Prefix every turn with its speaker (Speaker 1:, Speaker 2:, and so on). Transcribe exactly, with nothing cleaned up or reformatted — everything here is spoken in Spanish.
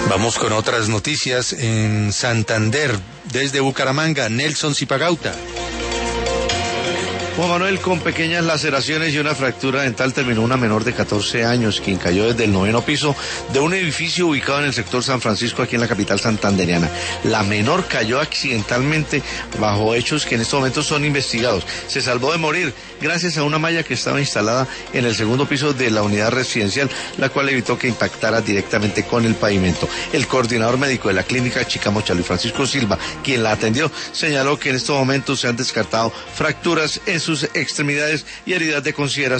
Speaker 1: Vamos con otras noticias en Santander. Desde Bucaramanga, Nelson Zipagauta.
Speaker 2: Juan Manuel, con pequeñas laceraciones y una fractura dental terminó una menor de catorce años, quien cayó desde el noveno piso de un edificio ubicado en el sector San Francisco, aquí en la capital santandereana. La menor cayó accidentalmente bajo hechos que en estos momentos son investigados. Se salvó de morir gracias a una malla que estaba instalada en el segundo piso de la unidad residencial, la cual evitó que impactara directamente con el pavimento. El coordinador médico de la clínica Chicamocha, Luis Francisco Silva, quien la atendió, señaló que en estos momentos se han descartado fracturas en sus extremidades y heridas de consideración.